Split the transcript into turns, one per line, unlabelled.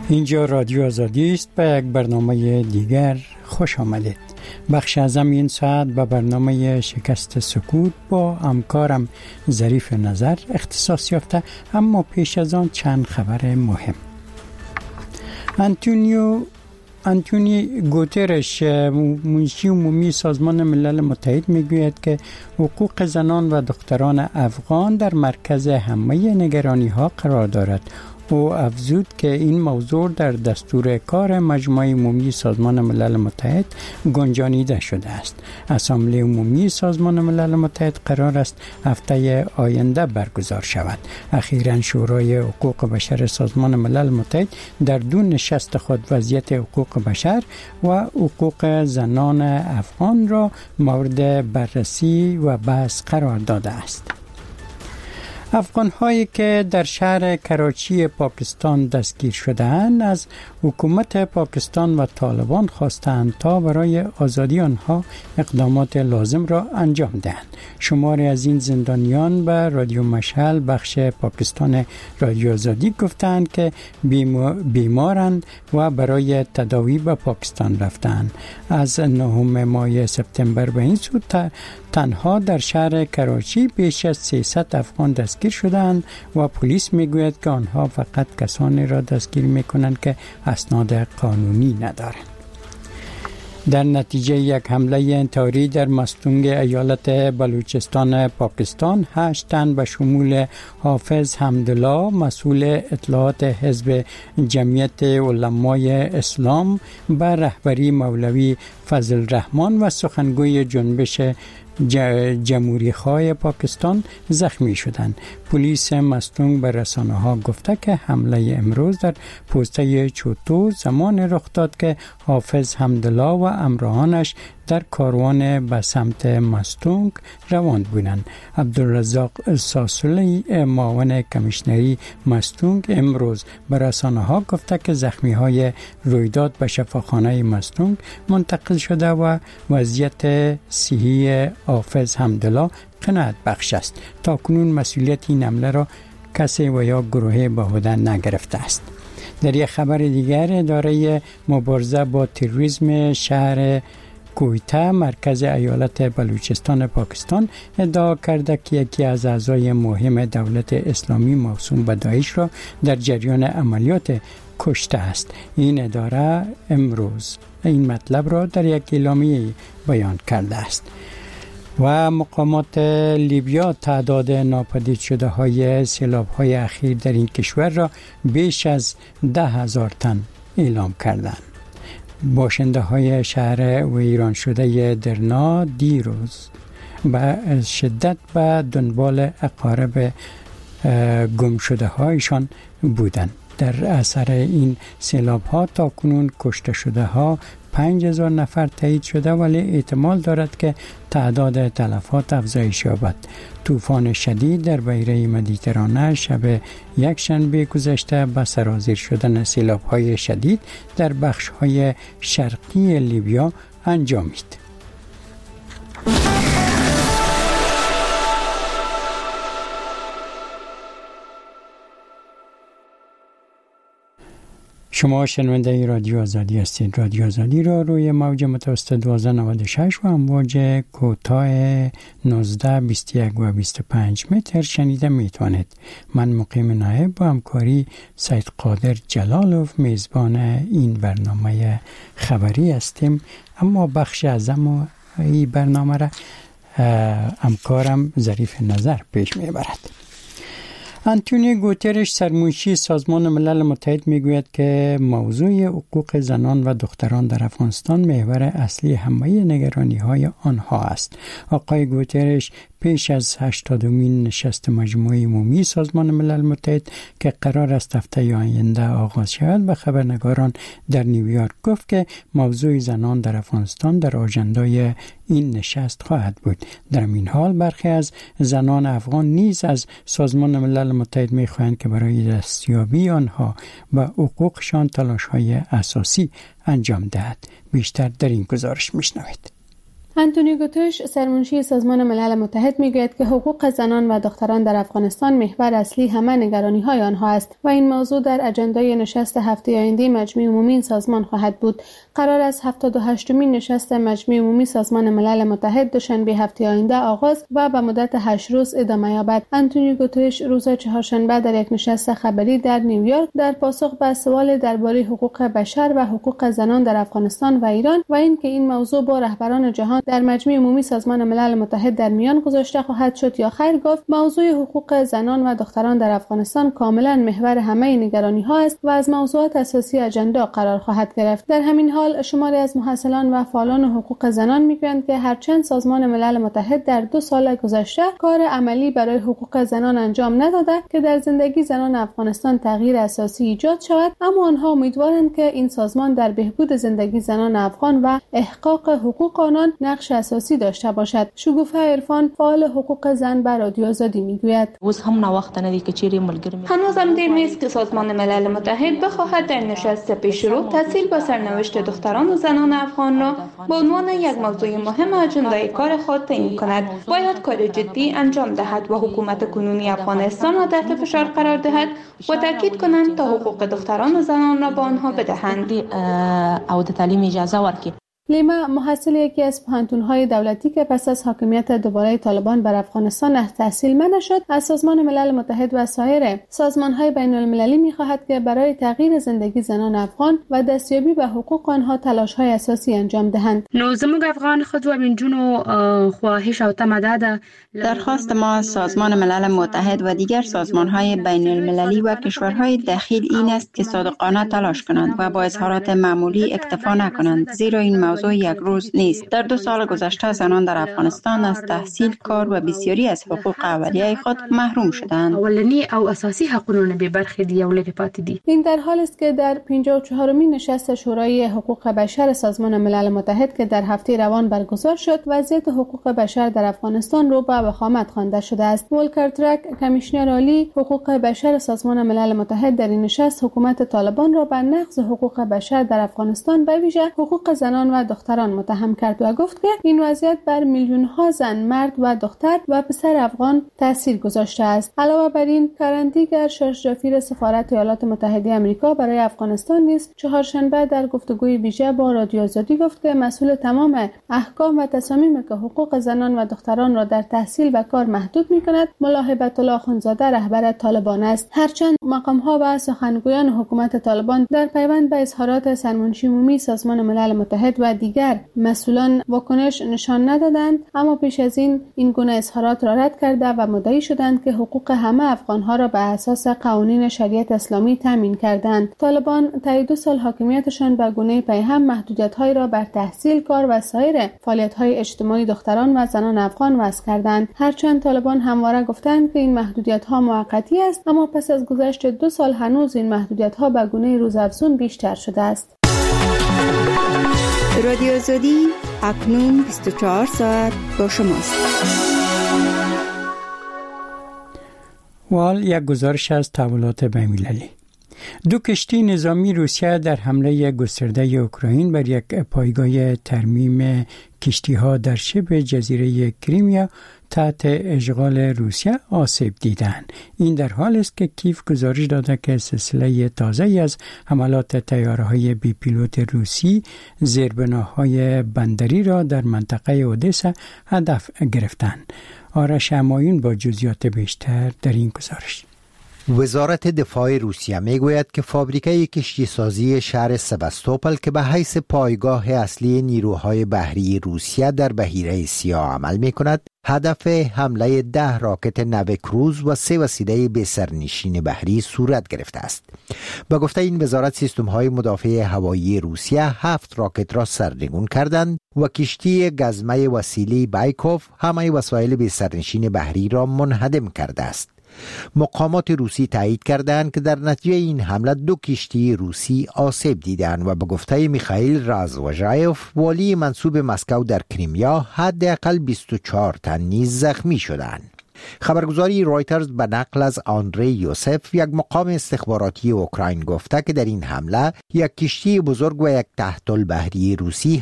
اینجا رادیو آزادی است. به یک برنامه دیگر خوش آمدید. بخش ازم این ساعت به برنامه شکست سکوت با همکارم ظریف نظر اختصاص یافته، اما پیش از آن چند خبر مهم. آنتونی گوترش، منشی عمومی سازمان ملل متحد، میگوید که حقوق زنان و دختران افغان در مرکز همه نگرانی ها قرار دارد. او افزود که این موضوع در دستور کار مجمع عمومی سازمان ملل متحد گنجانیده شده است. اسامبله عمومی سازمان ملل متحد قرار است هفته آینده برگزار شود. اخیراً شورای حقوق بشر سازمان ملل متحد در دو نشست خود وضعیت حقوق بشر و حقوق زنان افغان را مورد بررسی و بحث قرار داده است. افغان هایی که در شهر کراچی پاکستان دستگیر شده‌اند از حکومت پاکستان و طالبان خواستند تا برای آزادی آنها اقدامات لازم را انجام دهند. شماری از این زندانیان به رادیو مشعل بخش پاکستان رادیو آزادی گفتند که بیمارند و برای تداوی به پاکستان رفتند. از 9 ماه سپتامبر به این سو تنها در شهر کراچی بیش از 300 افغان دستگیر شدند و پلیس میگوید که آنها فقط کسانی را دستگیر میکنند که اسناد قانونی ندارند. در نتیجه یک حمله انتحاری در مستونگ ایالت بلوچستان پاکستان 8 تن به شمول حافظ حمدالله مسئول اطلاعات حزب جمعیت علمای اسلام به رهبری مولوی فضل الرحمن و سخنگوی جنبش جمهوری خواه پاکستان زخمی شدند. پلیس مستونگ به رسانه ها گفته که حمله امروز در پوسته چوتو زمان رخ داد که حافظ حمدالله و همراهانش در کاروان به سمت مستونگ روان بودند. عبدالرزاق ساسولی معاون کمیشنری مستونگ امروز به رسانه ها گفته که زخمی های رویداد به شفاخانه مستونگ منتقل شده و وضعیت صحی حافظ حمدالله قناعت بخش است. تا کنون مسئولیت این حمله را کسی و یا گروه به عهده نگرفته است. در یک خبر دیگر، اداره مبارزه با تروریسم شهر کویته مرکز ایالت بلوچستان پاکستان ادعا کرده که یکی از اعضای مهم دولت اسلامی موسوم به داعش را در جریان عملیات کشته است. این اداره امروز این مطلب را در یک اعلامیه بیان کرده است. و مقامات لیبیا تعداد ناپدید شده های سیلاب های اخیر در این کشور را بیش از 10,000 تن اعلام کردند. باشنده های شهر ویران شده درنا دیروز به شدت به دنبال اقارب گم شده هایشان بودند. در اثر این سیلاب ها تا کنون کشته شده ها 5,000 نفر تایید شده، ولی احتمال دارد که تعداد تلفات افزایش یابد. طوفان شدید در بحیره مدیترانه شب یکشنبه گذشته به سرازیر شدن سیلاب‌های شدید در بخش‌های شرقی لیبیا انجامید. شما شنونده رادیو آزادی هستید. رادیو آزادی را روی موج متوسط 1296 و امواج کوتاه 19, 21 و 25 متر شنیده میتوانید. من مقیم نایب با همکاری سید قادر جلالوف میزبان این برنامه خبری هستیم، اما بخش اعظم این برنامه را همکارم ظریف نظر پیش میبرد. آنتونی گوترش، سرمنشی سازمان ملل متحد، میگوید که موضوع حقوق زنان و دختران در افغانستان محور اصلی همه نگرانی های آنها است. آقای گوترش پیش از 80مین نشست مجمع عمومی سازمان ملل متحد که قرار است هفته آینده آغاز شود به خبرنگاران در نیویورک گفت که موضوع زنان در افغانستان در آژندای این نشست خواهد بود. در این حال برخی از زنان افغان نیز از سازمان ملل متحد می‌خواهند که برای دستیابی آنها به حقوقشان تلاش‌های اساسی انجام دهد. بیشتر در این گزارش می‌شنوید.
آنتونیو گوترش سرمنشی سازمان ملل متحد میگوید که حقوق زنان و دختران در افغانستان محور اصلی همه نگرانی‌های آنها است و این موضوع در اجندای نشست هفته آینده مجمع عمومی این سازمان خواهد بود. قرار است 78مین نشست مجمع عمومی سازمان ملل متحد دوشنبه هفته آینده آغاز و به مدت 8 روز ادامه یابد. آنتونیو گوترش روز چهارشنبه در یک نشست خبری در نیویورک در پاسخ به سوال درباره حقوق بشر و حقوق زنان در افغانستان و ایران و اینکه این موضوع با رهبران جهان در مجمع عمومی سازمان ملل متحد در میان گذاشته خواهد شد یا خیر گفت موضوع حقوق زنان و دختران در افغانستان کاملا محور همه نگرانی‌ها است و از موضوعات اساسی اجندا قرار خواهد گرفت. در همین حال شماری از محصلان و فعالان حقوق زنان میگویند که هرچند سازمان ملل متحد در 2 سال گذشته کار عملی برای حقوق زنان انجام نداده که در زندگی زنان افغانستان تغییر اساسی ایجاد شود، اما آنها امیدوارند که این سازمان در بهبود زندگی زنان افغان و احقاق حقوق آنان نقش اساسی داشته باشد. شگوفه عرفان فعال حقوق زن بر رادیو آزادی میگوید
هنوزم دیر نیست که سازمان ملل متحد بخواهد در نشست پیشرو تسهیل به سرنوشت دختران و زنان افغان را به عنوان یک موضوع مهم اجندای کار خود تعیین کند. باید کار جدی انجام دهد و حکومت کنونی افغانستان را تحت فشار قرار دهد و تاکید کنند تا حقوق دختران و زنان را به آنها بدهند.
لیما محصل یکی از پوهنتون‌های دولتی که پس از حاکمیت دوباره طالبان بر افغانستان از تحصیل منع شد، از سازمان ملل متحد و سایر سازمان‌های بین‌المللی می‌خواهد که برای تغییر زندگی زنان افغان و دستیابی به حقوق آنها تلاش‌های اساسی انجام دهند.
افغان خود و من جنو خواهش او تمدد
درخواست ما از سازمان ملل متحد و دیگر سازمان‌های بین‌المللی و کشورهای دخیل این است که صادقانه تلاش کنند و با اظهارات معمولی اکتفا نکنند، زیرا این موضوع یک روز نیست. در 2 سال گذشته زنان در افغانستان از تحصیل، کار و بسیاری از حقوق اولیه خود محروم شدند.
اولنی او اساسی حقوقونه به برخی دیولت پاتې دي.
این در حالی است که در 54مین نشست شورای حقوق بشر سازمان ملل متحد که در هفته روان برگزار شد، وضعیت حقوق بشر در افغانستان رو به وخامت خوانده شده است. ولکر ترک، کمیشنر عالی حقوق بشر سازمان ملل متحد در این نشست حکومت طالبان را به نقض حقوق بشر در افغانستان به ویژه حقوق زنان و دختران متهم کرد و گفت که این وضعیت بر میلیون‌ها زن، مرد و دختر و پسر افغان تاثیر گذاشته است. علاوه بر این، کارن دیگر شاهرجافیر سفارت ایالات متحده آمریکا برای افغانستان نیز چهارشنبه در گفتگوی ویژه با رادیو آزادی گفت که مسئول تمام احکام و تصامیمی که حقوق زنان و دختران را در تحصیل و کار محدود می‌کند ملا هیبت الله اخوندزاده رهبر طالبان است. هرچند مقام‌ها و سخنگویان حکومت طالبان در پیوند به اظهارات سرمنشی عمومی سازمان ملل متحد و دیگر مسئولان واکنش نشان ندادند، اما پیش از این گونه اظهارات را رد کرده و مدعی شدند که حقوق همه افغان‌ها را به اساس قوانین شریعت اسلامی تامین کردند. طالبان طی 2 سال حاکمیتشان به گونه پیهم محدودیت‌هایی را بر تحصیل، کار و سایر فعالیت‌های اجتماعی دختران و زنان افغان وضع کردند. هرچند طالبان همواره گفتند که این محدودیت‌ها موقتی است، اما پس از گذشت 2 سال هنوز این محدودیت‌ها به گونه روزافزون بیشتر شده است.
رادیو آزادی اکنون 24 ساعت با شماست.
وال یک گزارش از تحولات بین‌المللی. 2 کشتی نظامی روسیه در حمله گسترده اوکراین بر یک پایگاه ترمیم کشتی‌ها در شبه جزیره کریمیا تحت اشغال روسیه آسیب دیدند. این در حال است که کیف گزارش داده که سلسله تازه‌ای از حملات طیاره‌های بی پیلوت روسی زیربناهای بندری را در منطقه اودسا هدف گرفتند. آرش همایون با جزئیات بیشتر در این گزارش.
وزارت دفاع روسیه میگوید که فابریکه کشتی سازی شهر سواستوپل که به حیث پایگاه اصلی نیروهای بحری روسیه در بحیره سیاه عمل می کند، هدف حمله 10 راکت نوکروز و 3 وسیله به سرنشین بحری صورت گرفته است. به گفته این وزارت، سیستم‌های مدافع هوایی روسیه 7 راکت را سرنگون کردند و کشتی گزمه وسیلی بایکوف همه وسایل به سرنشین بحری را منهدم کرده است. مقامات روسی تایید کردند که در نتیجه این حمله 2 کشتی روسی آسیب دیدند و به گفته میخائیل رازوژایف، والی منصوب مسکو در کریمیا، حداقل 24 تن نیز زخمی شدند. خبرگزاری رایترز به نقل از آندری یوسف، یک مقام استخباراتی اوکراین، گفته که در این حمله یک کشتی بزرگ و یک تحت البحری روسی